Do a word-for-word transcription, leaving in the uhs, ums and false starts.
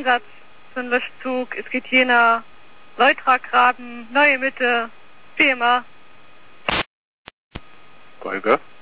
Einsatz für einen Löschzug. Es geht hier nach Leutragraben, Neue Mitte, wie immer. Golge.